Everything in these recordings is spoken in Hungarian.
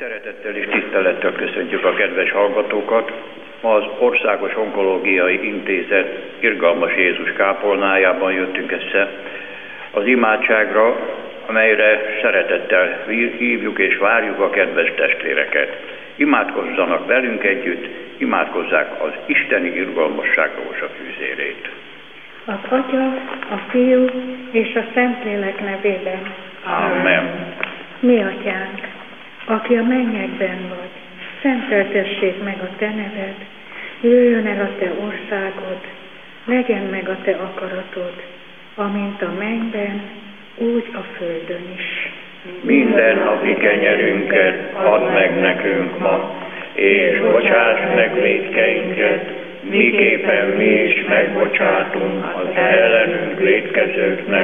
Szeretettel és tisztelettel köszöntjük a kedves hallgatókat. Ma az Országos Onkológiai Intézet Irgalmas Jézus kápolnájában jöttünk össze az imádságra, amelyre szeretettel hívjuk és várjuk a kedves testvéreket. Imádkozzanak velünk együtt, imádkozzák az isteni irgalmasság rózsafűzérét. Az Atya, a Fiú és a Szentlélek nevében. Amen. Mi Atyánk, aki a mennyekben vagy, szenteltessék meg a Te neved, jöjjön el a Te országod, legyen meg a Te akaratod, amint a mennyben, úgy a földön is. Minden napi kenyerünket add meg nekünk ma, és bocsáss meg vétkeinket, miképpen mi is megbocsátunk az ellenünk vétkezőknek,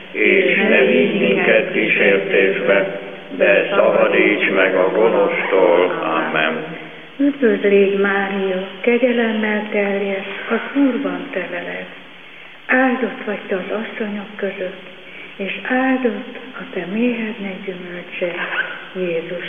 és ne vigy minket kísértésbe, de szabadíts meg a gonosztól. Amen. Üdvözlégy Mária, kegyelemmel teljes, az Úr van te veled. Áldott vagy te az asszonyok között, és áldott a te méhednek gyümölcse, Jézus.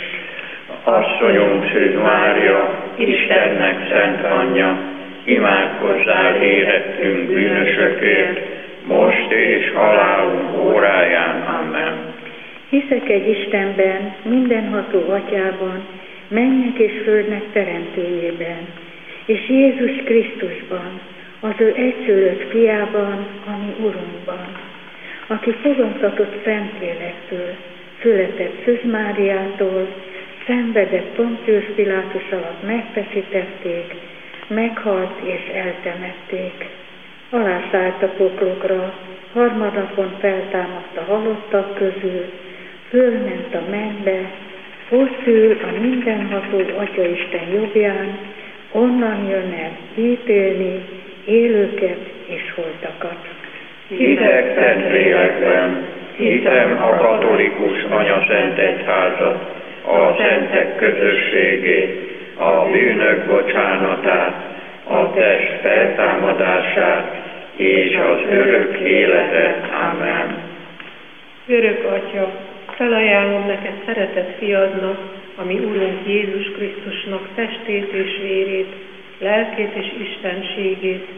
Asszonyunk Szűz Mária, Istennek szent anyja, imádkozzál érettünk bűnösökért, most és halálunk óráján. Amen. Hiszek egy Istenben, mindenható Atyában, mennek és földnek teremtőjében, és Jézus Krisztusban, az ő egyszülött fiában, ami Urunkban, aki fogantatott Szentlélektől, született Szűz Máriától, szenvedett Pontius Pilátus alatt megfeszítették, meghalt és eltemették. Alászállt a poklokra, harmadnapon feltámadt a halottak közül, fölment a mennybe, ott ül a mindenható Atyaisten jobbján, onnan jön el ítélni élőket és holtakat. Hiszek Szentlélekben, hiszem a katolikus anyaszent egyházat, a szentek közösségét, a bűnök bocsánatát, a test feltámadását és az örök életet. Amen. Örök Atya, felajánlom neked szeretett fiadnak, ami Urunk Jézus Krisztusnak testét és vérét, lelkét és istenségét,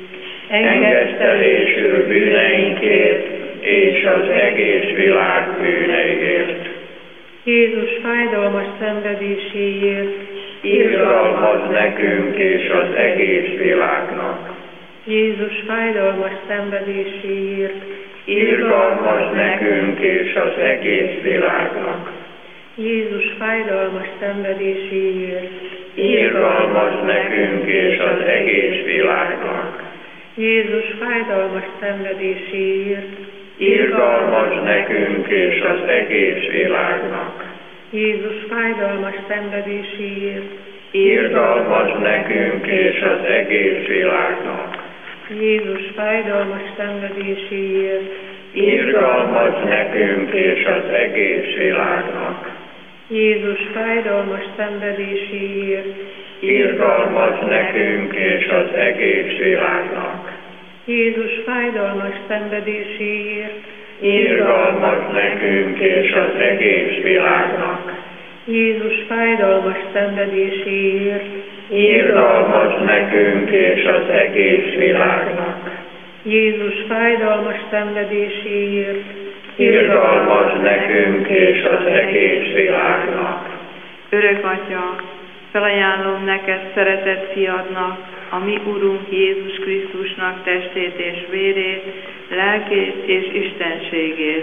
engesztelésül bűneinkért és az egész világ bűneiért. Jézus fájdalmas szenvedéséért, irgalmazz nekünk és az egész világnak. Jézus fájdalmas szenvedéséért, irgalmazz nekünk és az egész világnak. Jézus fájdalmas szenvedéséért, irgalmazz nekünk és az egész világnak. Jézus fájdalmas szenvedéséért, irgalmazz nekünk és az egész világnak. Jézus fájdalmas szenvedéséért, irgalmazz nekünk és az egész világnak. Jézus fájdalmas szenvedéséért, irgalmazz nekünk és az egész világnak. Jézus fájdalmas szenvedéséért, irgalmazz nekünk és az egész világnak. Jézus fájdalmas szenvedéséért, irgalmazz nekünk és az egész világnak. Jézus fájdalmas szenvedéséért, irgalmazz nekünk és az egész világnak. Jézus fájdalmas szenvedéséért, irgalmazz nekünk és az egész világnak. Örök Atya, felajánlom neked szeretett fiadnak, a mi Urunk Jézus Krisztusnak testét és vérét, lelkét és istenségét,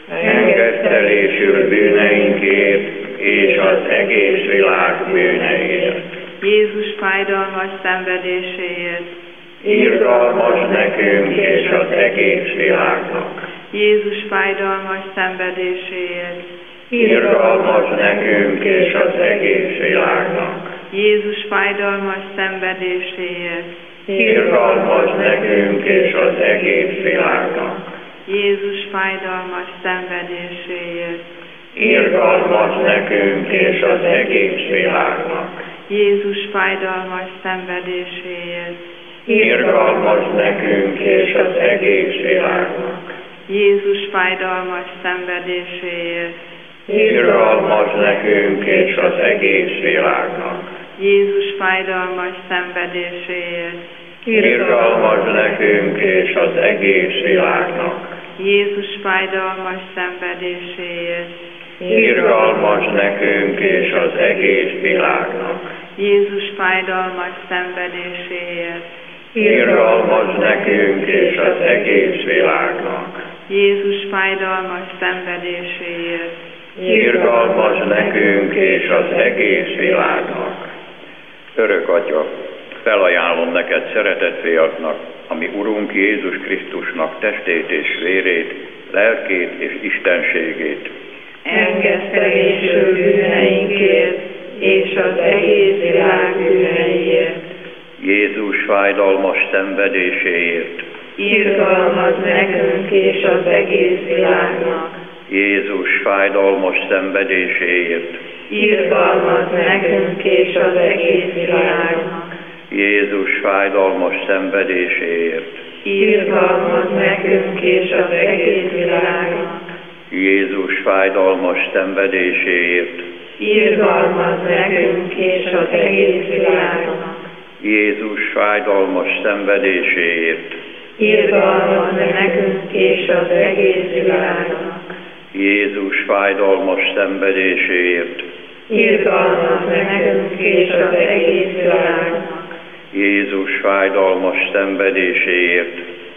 engesztelésül bűneinkért és az egész világ bűneiért. Jézus fájdalmas szenvedéséért, irgalmazz nekünk és az egész világnak. Jézus fájdalmas szenvedéséért, irgalmazz nekünk és az egész világnak. Jézus fájdalmas szenvedéséért, irgalmazz nekünk és az egész világnak. Jézus fájdalmas szenvedéséért, irgalmazz nekünk és az egész világnak. Jézus fájdalmas szenvedéséért, irgalmazz nekünk és az egész világnak. Jézus fájdalmas szenvedéséért, irgalmaz nekünk és az egész világnak. Jézus fájdalmas szenvedéséért, Irgalmaz nekünk és az egész világnak. Jézus fájdalmas szenvedéséért, Irgalmaz nekünk és az egész világnak. Jézus fájdalmas szenvedéséért, Irgalmaz nekünk és az egész világnak. Jézus fájdalmas szenvedéséért, Irgalmaz nekünk és az egész világnak. Örök Atya, felajánlom neked szeretett fiadnak, ami Urunk Jézus Krisztusnak testét és vérét, lelkét és istenségét. engesztelésül bűneinkért és az egész világ bűneiért. Jézus fájdalmas szenvedéséért. Irgalmaz nekünk és az egész világnak. Jézus fájdalmas szenvedéséért. Irgalmaz nekünk és az egész világnak. Jézus fájdalmas szenvedéséért. Irgalmaz nekünk és az egész világnak. Jézus fájdalmas szenvedéséért. Irgalmaz nekünk és az egész világnak. Jézus fájdalmas szenvedéséért. Irgalmaz nekünk és az egész világnak. Jézus fájdalmas szenvedéséért. Irgalmaz nekünk és az egész világnak. Jézus fájdalmas szenvedéséért.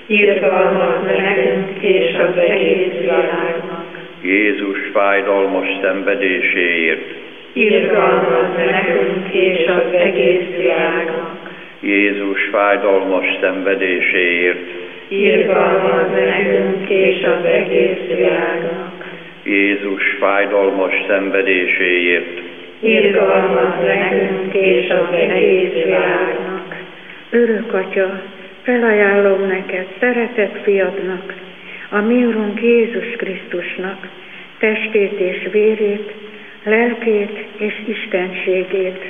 Irgalmaz nekünk és az egész világnak. Jézus fájdalmas szenvedéséért. Irgalmaz nekünk és az egész világnak. Jézus fájdalmas szenvedéséért. Irgalmaz nekünk és az egész világnak. Jézus fájdalmas szenvedéséért. Irgalmaz nekünk és az egész világnak. Örök Atya, felajánlom neked szeretett fiadnak, a mi Urunk Jézus Krisztusnak testét és vérét, lelkét és istenségét.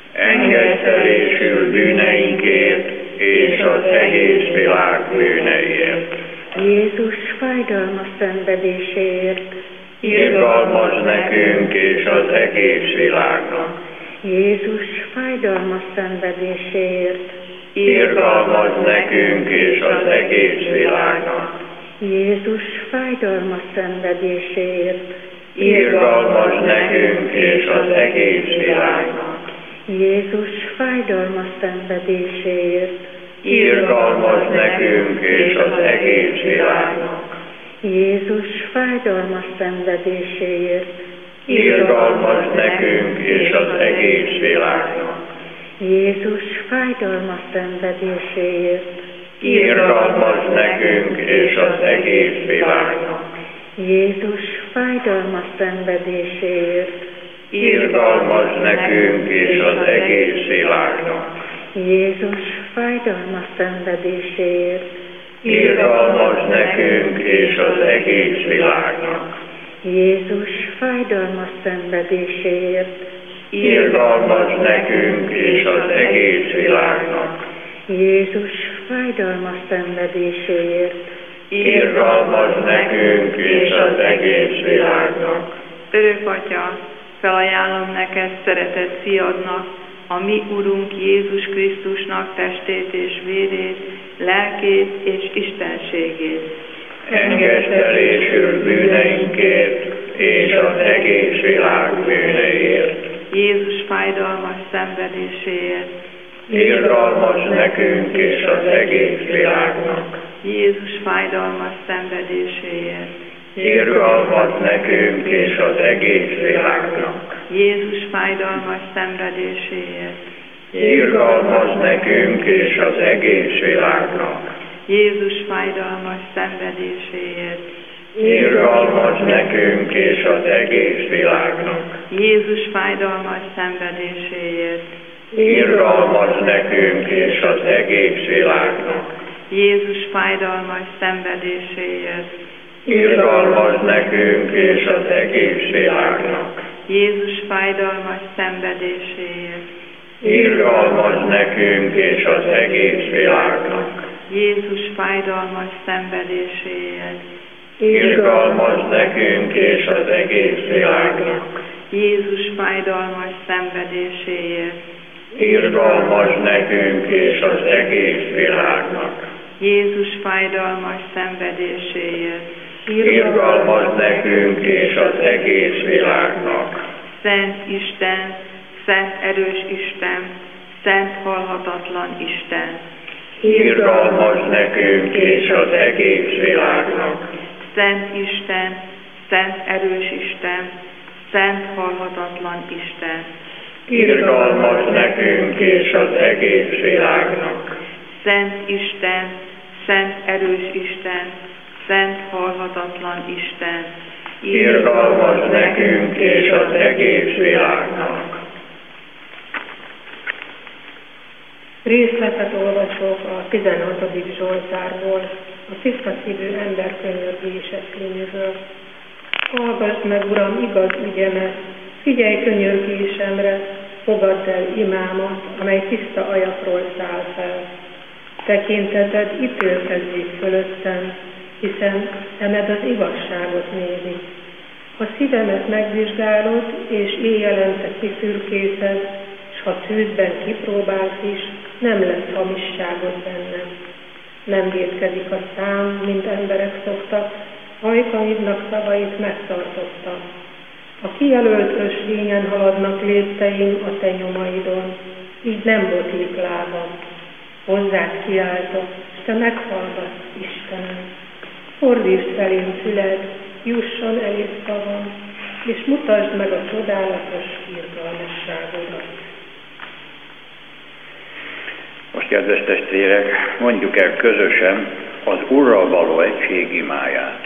Engesztelésül bűneinkért és az egész világ bűneiért. Jézus fájdalmas szenvedéséért. Irgalmaz nekünk és az egész világnak. Jézus fájdalmas szenvedéséért. Irgalmaz nekünk és az egész világnak. Jézus fájdalmas szenvedéséért. Irgalmaz nekünk és az egész világnak. Jézus fájdalmas szenvedéséért. Irgalmaz nekünk és az egész világnak. Jézus fájdalmas szenvedéséért. Irgalmaz nekünk és az egész világnak. Jézus fájdalmas szenvedéséért. Irgalmaz nekünk és az egész világnak. Jézus fájdalmas szenvedéséért. Irgalmaz nekünk és az egész világnak. Jézus fájdalmas szenvedéséért. Irgalmaz nekünk és az egész világnak. Jézus fájdalmas szenvedéséért. Irgalmaz nekünk és az egész világnak. Jézus fájdalmas szenvedéséért. Irgalmaz nekünk és az egész világnak. Örök Atya, felajánlom neked szeretett fiadnak, a mi Urunk Jézus Krisztusnak testét és vérét, lelkét és istenségét. Engesztelésül bűneinkért és az egész világ bűneiért. Jézus fájdalmas szenvedéséért. Irgalmaz nekünk és az egész világnak. Jézus fájdalmas szenvedéséért. Irgalmaz nekünk és az egész világnak. Jézus fájdalmas szenvedéséért. Irgalmaz nekünk és az egész világnak. Jézus fájdalmas szenvedéséért. Irgalmaz nekünk és az egész világnak. Jézus fájdalmas szenvedéséért. Irgalmaz nekünk és az egész világnak. Jézus fájdalmas szenvedéséért. Irgalmaz nekünk és az egész világnak. Jézus fájdalmas szenvedéséért. Irgalmaz nekünk és az egész világnak. Jézus fájdalmas szenvedéséért. irgalmaz nekünk és az egész világnak. Jézus fájdalmas szenvedéséért, irgalmaz nekünk és az egész világnak. Jézus fájdalmas szenvedéséért, irgalmaz nekünk és az egész világnak. Szent Isten, szent erős Isten, szent halhatatlan Isten, irgalmaz nekünk és az egész világnak. Szent Isten, szent erős Isten, szent halhatatlan Isten, irgalmaz nekünk és az egész világnak. Szent Isten, szent erős Isten, szent halhatatlan Isten, irgalmaz nekünk és az egész világnak. Részletet olvasok a 16. Zsoltárból, a tiszta szívű ember könyörgése címűből. Hallgass meg, Uram, igaz ügyemet, figyelj könyörgésemre, fogadd el imámat, amely tiszta ajakról száll fel. Tekinteted ítélkezzék fölöttem, hiszen szemed az igazságot nézi. Ha szívemet megvizsgálod, és éjjelente kifürkészed, s ha tűzben kipróbálsz is, nem lesz hamisságot bennem. Nem vétkezik a szám, mint emberek szoktak, ajkaidnak szavait megtartottam. A kijelölt ösvényen haladnak lépteim a te nyomaidon, így nem botlik lábam. Hozzád kiáltok, s te meghallgatsz, Istenem. Fordítsd felém füled, jusson eléd szavam, és mutasd meg a csodálatos irgalmasságodat. Most, kedves testvérek, mondjuk el közösen az Urral való egység imáját.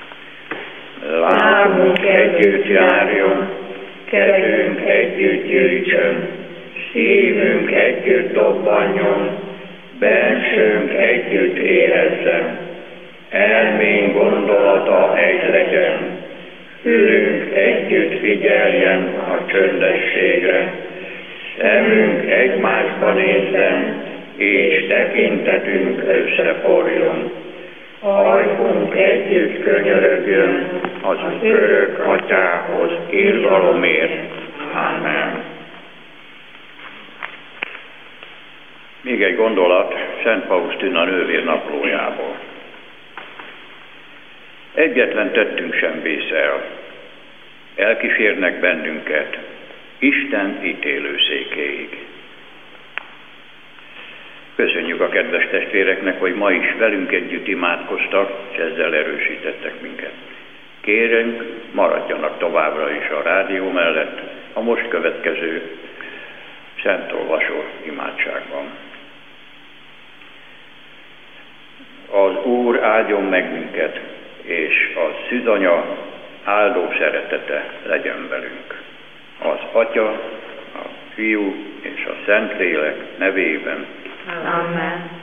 Lábunk együtt járjon, kezünk együtt gyűjtsön, szívünk együtt dobbanjon, bensőnk együtt érezzen, elménk gondolata egy legyen, fülünk együtt figyeljen a csöndességre, szemünk egymásba nézzen, és tekintetünk összeforjon. Ajkunk együtt könyörögjön az örök Atyához irgalomért. Amen. Még egy gondolat Szent Faustina nővér naplójából. Egyetlen tettünk sem vészel. Elkísérnek bennünket Isten ítélőszékéig. Köszönjük a kedves testvéreknek, hogy ma is velünk együtt imádkoztak, és ezzel erősítettek minket. Kérünk, maradjanak továbbra is a rádió mellett a most következő szentolvasó imádságban. Az Úr áldjon meg minket, és a szűzanya áldó szeretete legyen velünk. Az Atya, a Fiú és a Szentlélek nevében. Amen.